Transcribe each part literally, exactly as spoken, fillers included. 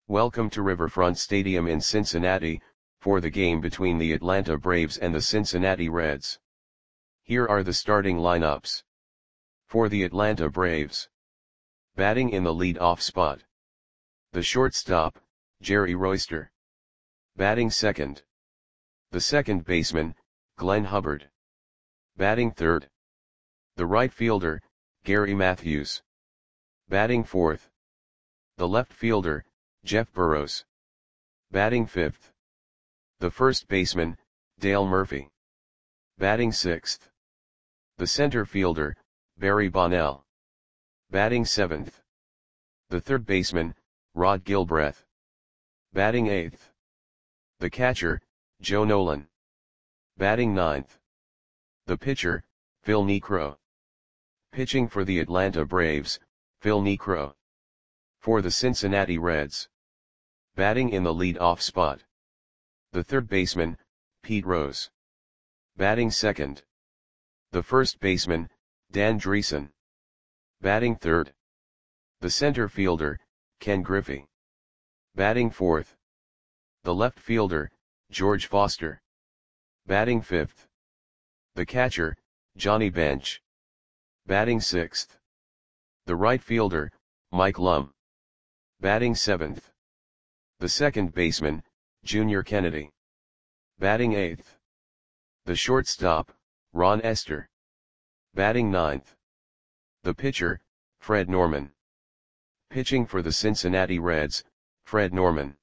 Welcome to Riverfront Stadium in Cincinnati, for the game between the Atlanta Braves and the Cincinnati Reds. Here are the starting lineups. For the Atlanta Braves. Batting in the lead-off spot. The shortstop, Jerry Royster. Batting second. The second baseman, Glenn Hubbard. Batting third. The right fielder, Gary Matthews. Batting fourth. The left fielder, Jeff Burroughs. Batting fifth. The first baseman, Dale Murphy. Batting sixth. The center fielder, Barry Bonnell. Batting seventh. The third baseman, Rod Gilbreth. Batting eighth. The catcher, Joe Nolan. Batting ninth. The pitcher, Phil Niekro. Pitching for the Atlanta Braves, Phil Niekro. For the Cincinnati Reds. Batting in the lead-off spot. The third baseman, Pete Rose. Batting second. The first baseman, Dan Driessen. Batting third. The center fielder, Ken Griffey. Batting fourth. The left fielder, George Foster. Batting fifth. The catcher, Johnny Bench. Batting sixth. The right fielder, Mike Lum. Batting seventh. The second baseman, Junior Kennedy. Batting eighth. The shortstop, Ron Esther. Batting ninth. The pitcher, Fred Norman. Pitching for the Cincinnati Reds, Fred Norman.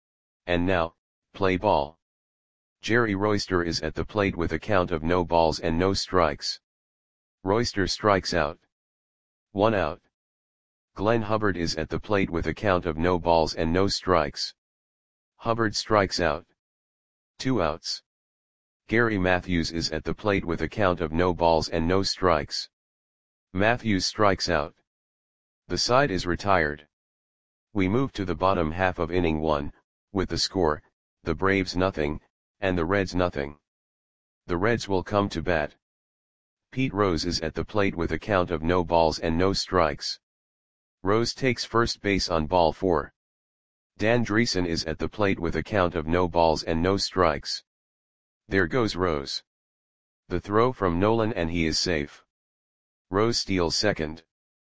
And now, play ball. Jerry Royster is at the plate with a count of no balls and no strikes. Royster strikes out. One out. Glenn Hubbard is at the plate with a count of no balls and no strikes. Hubbard strikes out. Two outs. Gary Matthews is at the plate with a count of no balls and no strikes. Matthews strikes out. The side is retired. We move to the bottom half of inning one, with the score, the Braves nothing, and the Reds nothing. The Reds will come to bat. Pete Rose is at the plate with a count of no balls and no strikes. Rose takes first base on ball four. Dan Driessen is at the plate with a count of no balls and no strikes. There goes Rose. The throw from Nolan and he is safe. Rose steals second.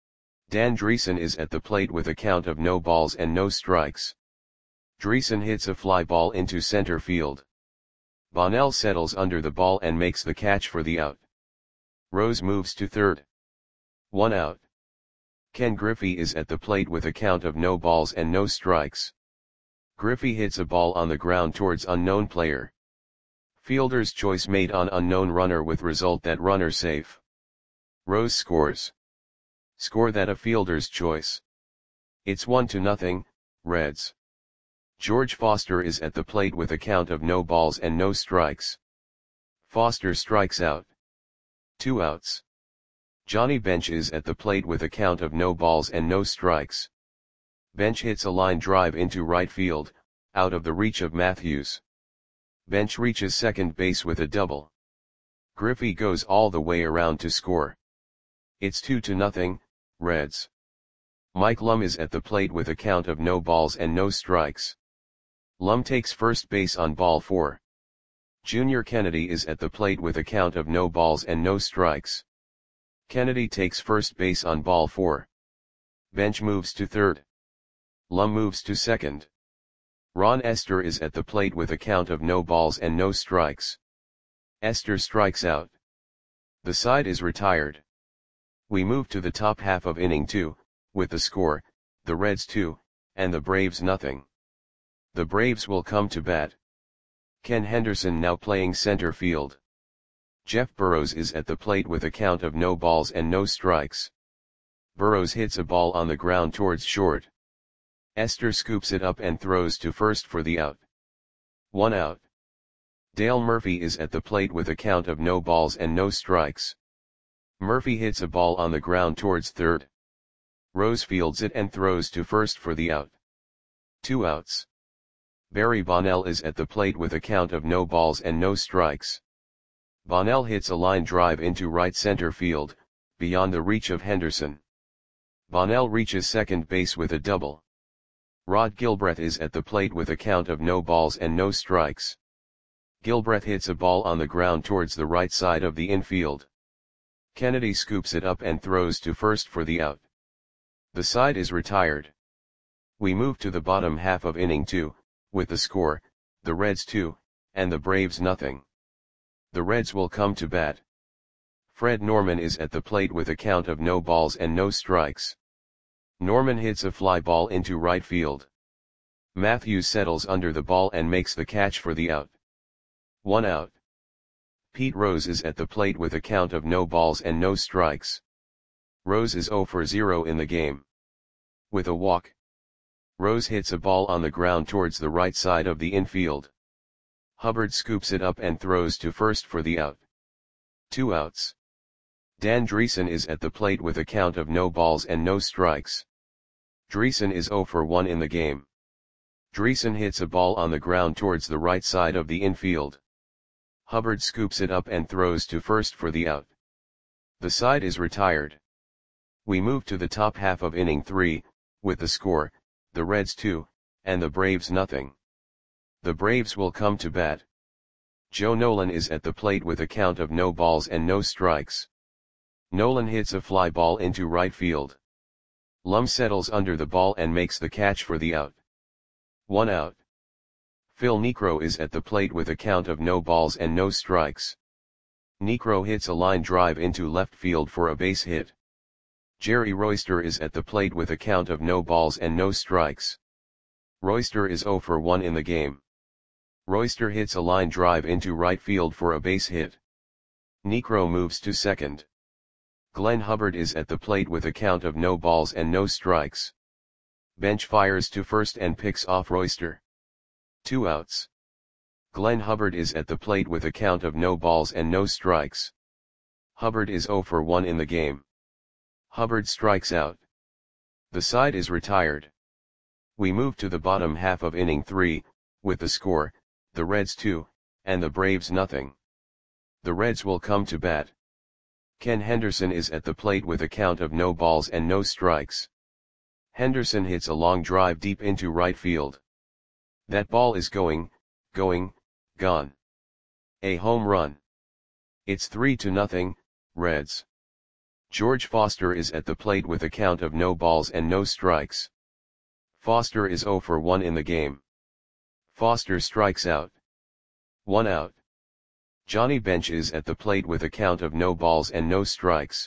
Dan Driessen is at the plate with a count of no balls and no strikes. Driessen hits a fly ball into center field. Bonnell settles under the ball and makes the catch for the out. Rose moves to third. One out. Ken Griffey is at the plate with a count of no balls and no strikes. Griffey hits a ball on the ground towards unknown player. Fielder's choice made on unknown runner with result that runner safe. Rose scores. Score that a fielder's choice. It's one to nothing, Reds. George Foster is at the plate with a count of no balls and no strikes. Foster strikes out. Two outs. Johnny Bench is at the plate with a count of no balls and no strikes. Bench hits a line drive into right field, out of the reach of Matthews. Bench reaches second base with a double. Griffey goes all the way around to score. It's two to nothing, Reds. Mike Lum is at the plate with a count of no balls and no strikes. Lum takes first base on ball four. Junior Kennedy is at the plate with a count of no balls and no strikes. Kennedy takes first base on ball four. Bench moves to third. Lum moves to second. Ron Esther is at the plate with a count of no balls and no strikes. Esther strikes out. The side is retired. We move to the top half of inning two, with the score, the Reds two, and the Braves nothing. The Braves will come to bat. Ken Henderson now playing center field. Jeff Burroughs is at the plate with a count of no balls and no strikes. Burroughs hits a ball on the ground towards short. Esther scoops it up and throws to first for the out. One out. Dale Murphy is at the plate with a count of no balls and no strikes. Murphy hits a ball on the ground towards third. Rose fields it and throws to first for the out. Two outs. Barry Bonnell is at the plate with a count of no balls and no strikes. Bonnell hits a line drive into right center field, beyond the reach of Henderson. Bonnell reaches second base with a double. Rod Gilbreth is at the plate with a count of no balls and no strikes. Gilbreth hits a ball on the ground towards the right side of the infield. Kennedy scoops it up and throws to first for the out. The side is retired. We move to the bottom half of inning two, with the score, the Reds two, and the Braves nothing. The Reds will come to bat. Fred Norman is at the plate with a count of no balls and no strikes. Norman hits a fly ball into right field. Matthews settles under the ball and makes the catch for the out. One out. Pete Rose is at the plate with a count of no balls and no strikes. Rose is zero for zero in the game. With a walk, Rose hits a ball on the ground towards the right side of the infield. Hubbard scoops it up and throws to first for the out. Two outs. Dan Dreesen is at the plate with a count of no balls and no strikes. Dreesen is zero for one in the game. Dreesen hits a ball on the ground towards the right side of the infield. Hubbard scoops it up and throws to first for the out. The side is retired. We move to the top half of inning three, with the score, the Reds two, and the Braves nothing. The Braves will come to bat. Joe Nolan is at the plate with a count of no balls and no strikes. Nolan hits a fly ball into right field. Lum settles under the ball and makes the catch for the out. One out. Phil Niekro is at the plate with a count of no balls and no strikes. Niekro hits a line drive into left field for a base hit. Jerry Royster is at the plate with a count of no balls and no strikes. Royster is zero for one in the game. Royster hits a line drive into right field for a base hit. Niekro moves to second. Glenn Hubbard is at the plate with a count of no balls and no strikes. Bench fires to first and picks off Royster. Two outs. Glenn Hubbard is at the plate with a count of no balls and no strikes. Hubbard is zero for one in the game. Hubbard strikes out. The side is retired. We move to the bottom half of inning three, with the score, the Reds two, and the Braves nothing. The Reds will come to bat. Ken Henderson is at the plate with a count of no balls and no strikes. Henderson hits a long drive deep into right field. That ball is going, going, gone. A home run. It's three to nothing, Reds. George Foster is at the plate with a count of no balls and no strikes. Foster is zero for one in the game. Foster strikes out. One out. Johnny Bench is at the plate with a count of no balls and no strikes.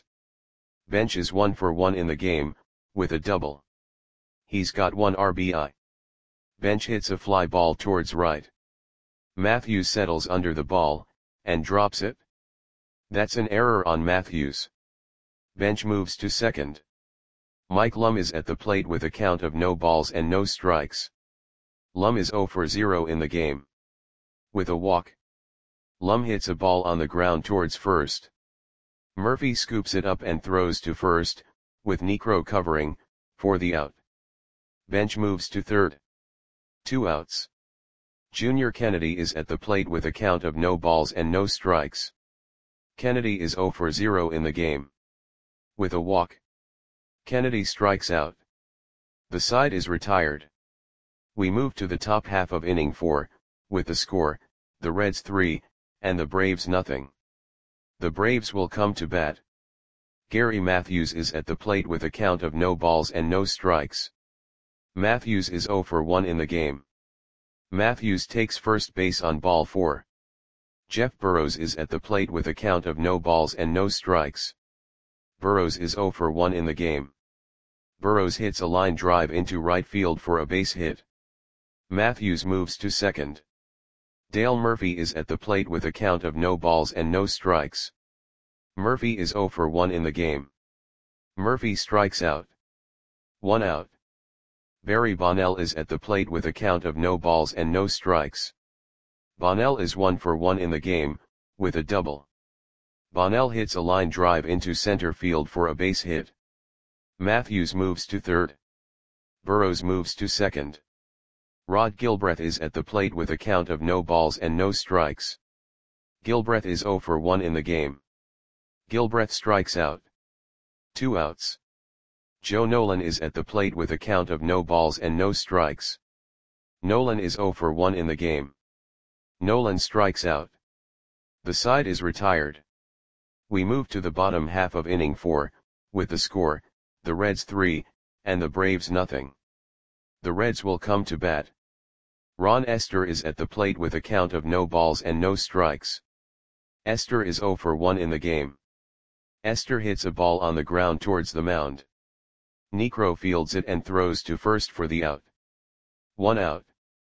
Bench is one for one in the game, with a double. He's got one R B I. Bench hits a fly ball towards right. Matthews settles under the ball, and drops it. That's an error on Matthews. Bench moves to second. Mike Lum is at the plate with a count of no balls and no strikes. Lum is zero for zero in the game. With a walk, Lum hits a ball on the ground towards first. Murphy scoops it up and throws to first, with Niekro covering, for the out. Bench moves to third. Two outs. Junior Kennedy is at the plate with a count of no balls and no strikes. Kennedy is zero for zero in the game. With a walk, Kennedy strikes out. The side is retired. We move to the top half of inning four, with the score, the Reds three, and the Braves nothing. The Braves will come to bat. Gary Matthews is at the plate with a count of no balls and no strikes. Matthews is zero for one in the game. Matthews takes first base on ball four. Jeff Burrows is at the plate with a count of no balls and no strikes. Burrows is zero for one in the game. Burrows hits a line drive into right field for a base hit. Matthews moves to second. Dale Murphy is at the plate with a count of no balls and no strikes. Murphy is zero for one in the game. Murphy strikes out. One out. Barry Bonnell is at the plate with a count of no balls and no strikes. Bonnell is one for one in the game, with a double. Bonnell hits a line drive into center field for a base hit. Matthews moves to third. Burrows moves to second. Rod Gilbreth is at the plate with a count of no balls and no strikes. Gilbreth is zero for one in the game. Gilbreth strikes out. Two outs. Joe Nolan is at the plate with a count of no balls and no strikes. Nolan is zero for one in the game. Nolan strikes out. The side is retired. We move to the bottom half of inning four, with the score, the Reds three, and the Braves nothing. The Reds will come to bat. Ron Esther is at the plate with a count of no balls and no strikes. Esther is zero for one in the game. Esther hits a ball on the ground towards the mound. Niekro fields it and throws to first for the out. One out.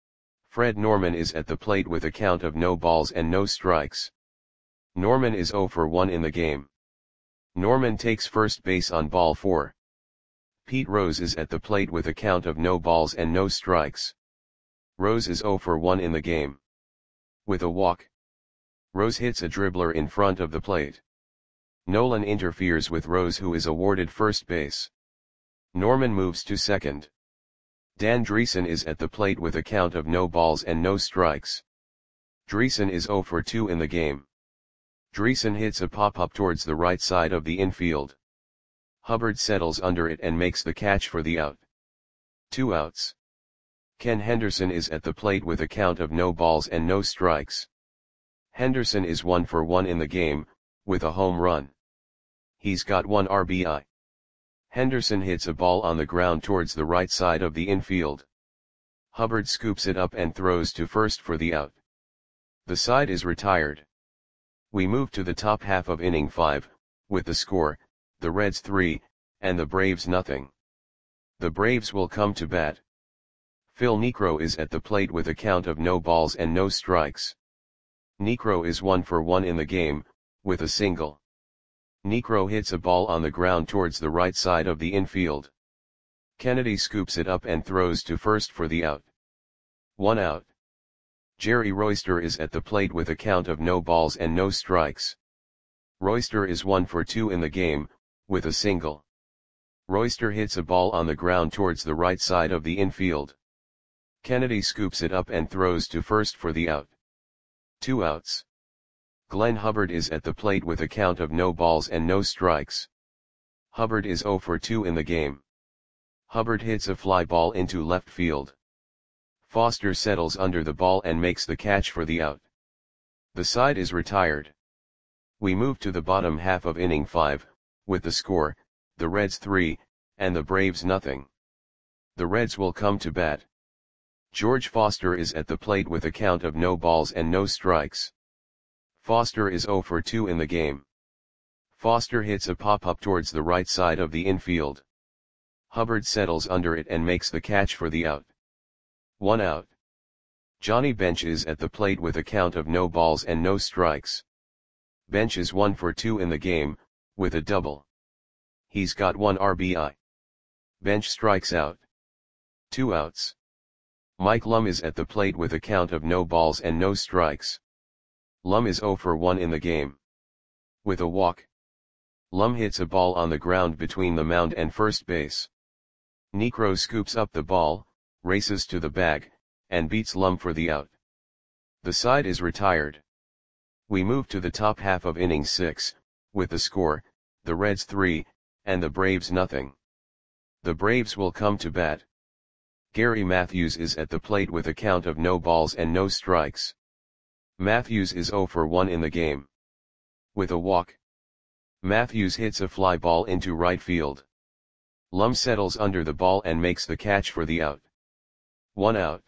Fred Norman is at the plate with a count of no balls and no strikes. Norman is zero for one in the game. Norman takes first base on ball four. Pete Rose is at the plate with a count of no balls and no strikes. Rose is zero for one in the game. With a walk, Rose hits a dribbler in front of the plate. Nolan interferes with Rose, who is awarded first base. Norman moves to second. Dan Dreesen is at the plate with a count of no balls and no strikes. Dreesen is zero for two in the game. Dreesen hits a pop-up towards the right side of the infield. Hubbard settles under it and makes the catch for the out. Two outs. Ken Henderson is at the plate with a count of no balls and no strikes. Henderson is one for one in the game, with a home run. He's got one R B I. Henderson hits a ball on the ground towards the right side of the infield. Hubbard scoops it up and throws to first for the out. The side is retired. We move to the top half of inning five, with the score, the Reds three, and the Braves nothing. The Braves will come to bat. Phil Niekro is at the plate with a count of no balls and no strikes. Niekro is one for one in the game, with a single. Niekro hits a ball on the ground towards the right side of the infield. Kennedy scoops it up and throws to first for the out. One out. Jerry Royster is at the plate with a count of no balls and no strikes. Royster is one for two in the game, with a single. Royster hits a ball on the ground towards the right side of the infield. Kennedy scoops it up and throws to first for the out. Two outs. Glenn Hubbard is at the plate with a count of no balls and no strikes. Hubbard is zero for two in the game. Hubbard hits a fly ball into left field. Foster settles under the ball and makes the catch for the out. The side is retired. We move to the bottom half of inning five, with the score, the Reds three, and the Braves nothing. The Reds will come to bat. George Foster is at the plate with a count of no balls and no strikes. Foster is zero for two in the game. Foster hits a pop-up towards the right side of the infield. Hubbard settles under it and makes the catch for the out. One out. Johnny Bench is at the plate with a count of no balls and no strikes. Bench is one for two in the game, with a double. He's got one R B I. Bench strikes out. Two outs. Mike Lum is at the plate with a count of no balls and no strikes. Lum is zero for one in the game. With a walk, Lum hits a ball on the ground between the mound and first base. Niekro scoops up the ball, races to the bag, and beats Lum for the out. The side is retired. We move to the top half of inning six, with the score, the Reds three, and the Braves nothing. The Braves will come to bat. Gary Matthews is at the plate with a count of no balls and no strikes. Matthews is zero for one in the game. With a walk, Matthews hits a fly ball into right field. Lum settles under the ball and makes the catch for the out. One out.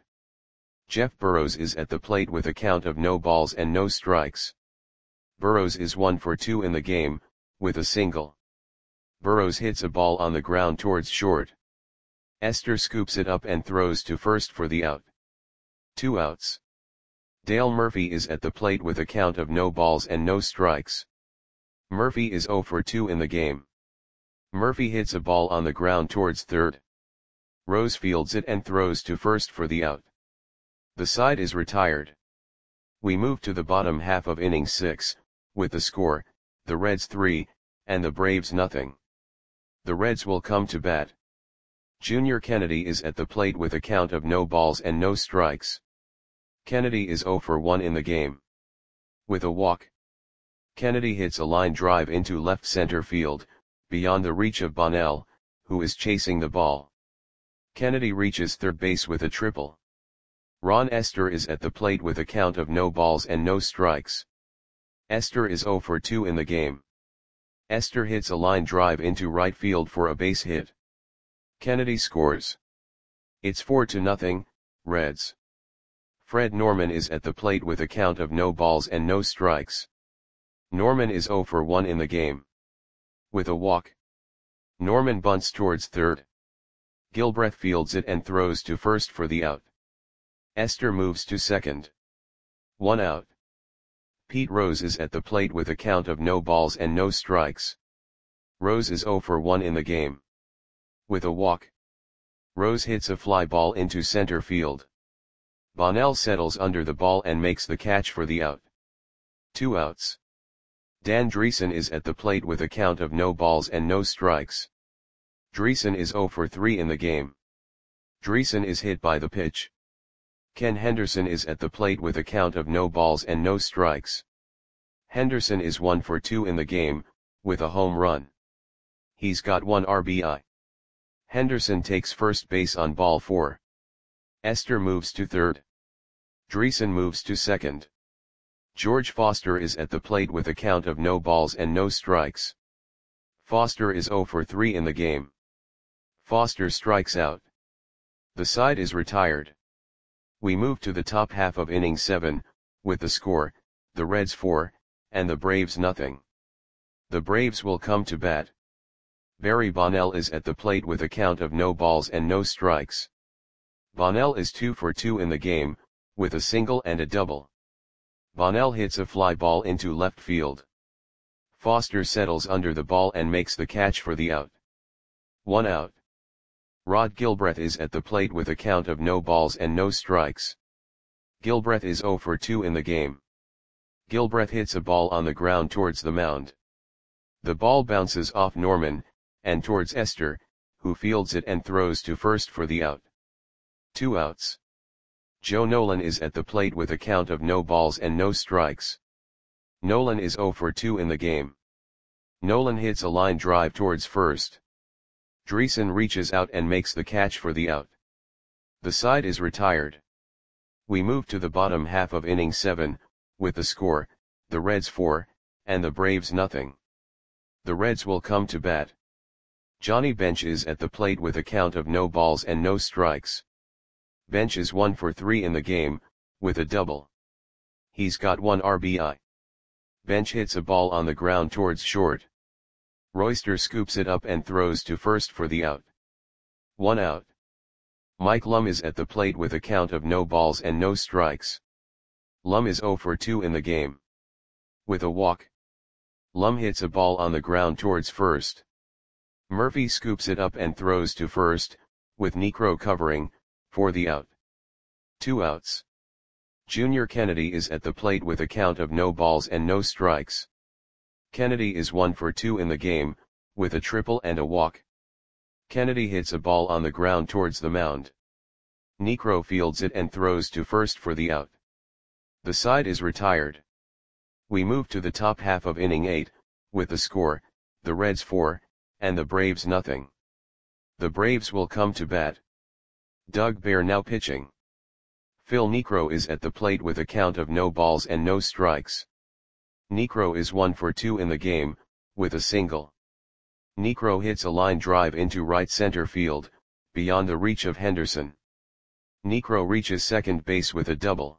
Jeff Burrows is at the plate with a count of no balls and no strikes. Burrows is one for two in the game, with a single. Burrows hits a ball on the ground towards short. Esther scoops it up and throws to first for the out. Two outs. Dale Murphy is at the plate with a count of no balls and no strikes. Murphy is zero for two in the game. Murphy hits a ball on the ground towards third. Rose fields it and throws to first for the out. The side is retired. We move to the bottom half of inning six, with the score, the Reds three, and the Braves nothing. The Reds will come to bat. Junior Kennedy is at the plate with a count of no balls and no strikes. Kennedy is zero for one in the game. With a walk, Kennedy hits a line drive into left center field, beyond the reach of Bonnell, who is chasing the ball. Kennedy reaches third base with a triple. Ron Esther is at the plate with a count of no balls and no strikes. Esther is zero for two in the game. Esther hits a line drive into right field for a base hit. Kennedy scores. It's four to nothing, Reds. Fred Norman is at the plate with a count of no balls and no strikes. Norman is zero for one in the game. With a walk, Norman bunts towards third. Gilbreth fields it and throws to first for the out. Esther moves to second. One out. Pete Rose is at the plate with a count of no balls and no strikes. Rose is zero for one in the game. With a walk, Rose hits a fly ball into center field. Bonnell settles under the ball and makes the catch for the out. Two outs. Dan Dreesen is at the plate with a count of no balls and no strikes. Dreesen is zero for three in the game. Dreesen is hit by the pitch. Ken Henderson is at the plate with a count of no balls and no strikes. Henderson is one for two in the game, with a home run. He's got one R B I. Henderson takes first base on ball four. Esther moves to third. Dreesen moves to second. George Foster is at the plate with a count of no balls and no strikes. Foster is zero for three in the game. Foster strikes out. The side is retired. We move to the top half of inning seven, with the score, the Reds four, and the Braves nothing. The Braves will come to bat. Barry Bonnell is at the plate with a count of no balls and no strikes. Bonnell is two for two in the game, with a single and a double. Bonnell hits a fly ball into left field. Foster settles under the ball and makes the catch for the out. One out. Rod Gilbreth is at the plate with a count of no balls and no strikes. Gilbreth is zero for two in the game. Gilbreth hits a ball on the ground towards the mound. The ball bounces off Norman, and towards Esther, who fields it and throws to first for the out. Two outs. Joe Nolan is at the plate with a count of no balls and no strikes. Nolan is zero for two in the game. Nolan hits a line drive towards first. Dreesen reaches out and makes the catch for the out. The side is retired. We move to the bottom half of inning seven, with the score, the Reds four, and the Braves nothing. The Reds will come to bat. Johnny Bench is at the plate with a count of no balls and no strikes. Bench is one for three in the game, with a double. He's got one R B I. Bench hits a ball on the ground towards short. Royster scoops it up and throws to first for the out. One out. Mike Lum is at the plate with a count of no balls and no strikes. Lum is zero for two in the game. With a walk, Lum hits a ball on the ground towards first. Murphy scoops it up and throws to first, with Niekro covering, for the out. Two outs. Junior Kennedy is at the plate with a count of no balls and no strikes. Kennedy is one for two in the game, with a triple and a walk. Kennedy hits a ball on the ground towards the mound. Niekro fields it and throws to first for the out. The side is retired. We move to the top half of inning eight, with the score, the Reds four, and the Braves nothing. The Braves will come to bat. Doug Bear now pitching. Phil Niekro is at the plate with a count of no balls and no strikes. Niekro is one for two in the game, with a single. Niekro hits a line drive into right center field, beyond the reach of Henderson. Niekro reaches second base with a double.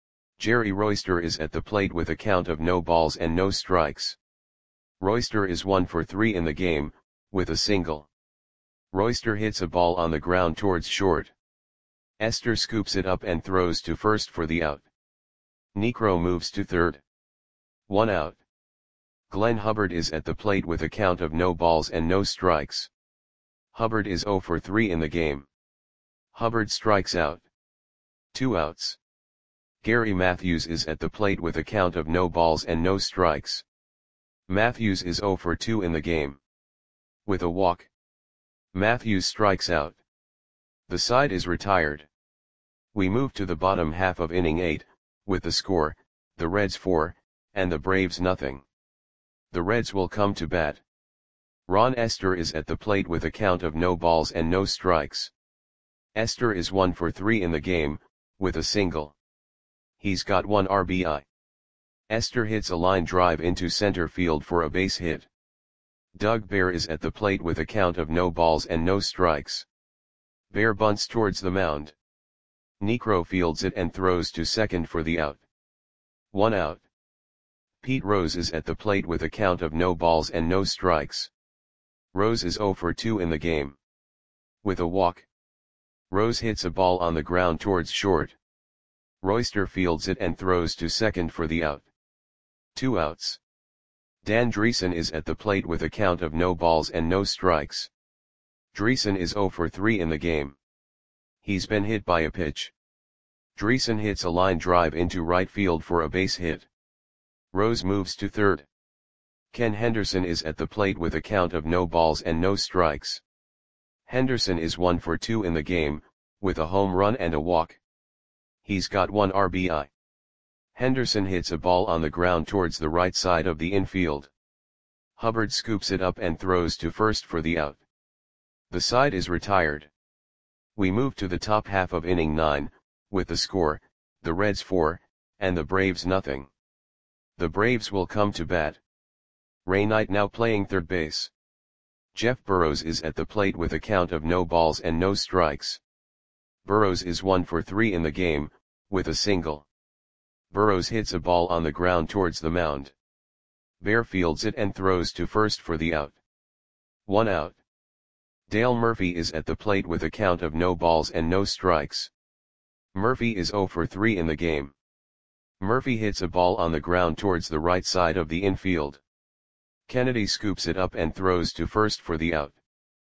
Jerry Royster is at the plate with a count of no balls and no strikes. Royster is one for three in the game, with a single. Royster hits a ball on the ground towards short. Esther scoops it up and throws to first for the out. Niekro moves to third. One out. Glenn Hubbard is at the plate with a count of no balls and no strikes. Hubbard is zero for three in the game. Hubbard strikes out. Two outs. Gary Matthews is at the plate with a count of no balls and no strikes. Matthews is zero for two in the game. With a walk, Matthews strikes out. The side is retired. We move to the bottom half of inning eight, with the score, the Reds four, and the Braves nothing. The Reds will come to bat. Ron Esther is at the plate with a count of no balls and no strikes. Esther is one for three in the game, with a single. He's got one R B I. Esther hits a line drive into center field for a base hit. Doug Bear is at the plate with a count of no balls and no strikes. Bear bunts towards the mound. Niekro fields it and throws to second for the out. One out. Pete Rose is at the plate with a count of no balls and no strikes. Rose is zero for two in the game. With a walk. Rose hits a ball on the ground towards short. Royster fields it and throws to second for the out. Two outs. Dan Dreesen is at the plate with a count of no balls and no strikes. Dreesen is zero for three in the game. He's been hit by a pitch. Dreesen hits a line drive into right field for a base hit. Rose moves to third. Ken Henderson is at the plate with a count of no balls and no strikes. Henderson is one for two in the game, with a home run and a walk. He's got one R B I. Henderson hits a ball on the ground towards the right side of the infield. Hubbard scoops it up and throws to first for the out. The side is retired. We move to the top half of inning nine, with the score, the Reds four, and the Braves nothing. The Braves will come to bat. Ray Knight now playing third base. Jeff Burrows is at the plate with a count of no balls and no strikes. Burrows is one for three in the game, with a single. Burrows hits a ball on the ground towards the mound. Bear fields it and throws to first for the out. One out. Dale Murphy is at the plate with a count of no balls and no strikes. Murphy is zero for three in the game. Murphy hits a ball on the ground towards the right side of the infield. Kennedy scoops it up and throws to first for the out.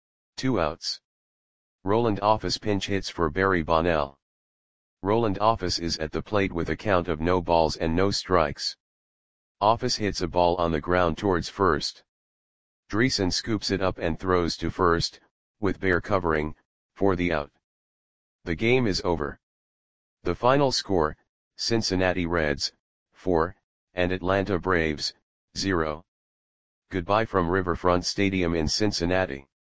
Two outs. Roland Office pinch hits for Barry Bonnell. Roland Office is at the plate with a count of no balls and no strikes. Office hits a ball on the ground towards first. Dreesen scoops it up and throws to first, with Bear covering, for the out. The game is over. The final score, Cincinnati Reds, four, and Atlanta Braves, zero. Goodbye from Riverfront Stadium in Cincinnati.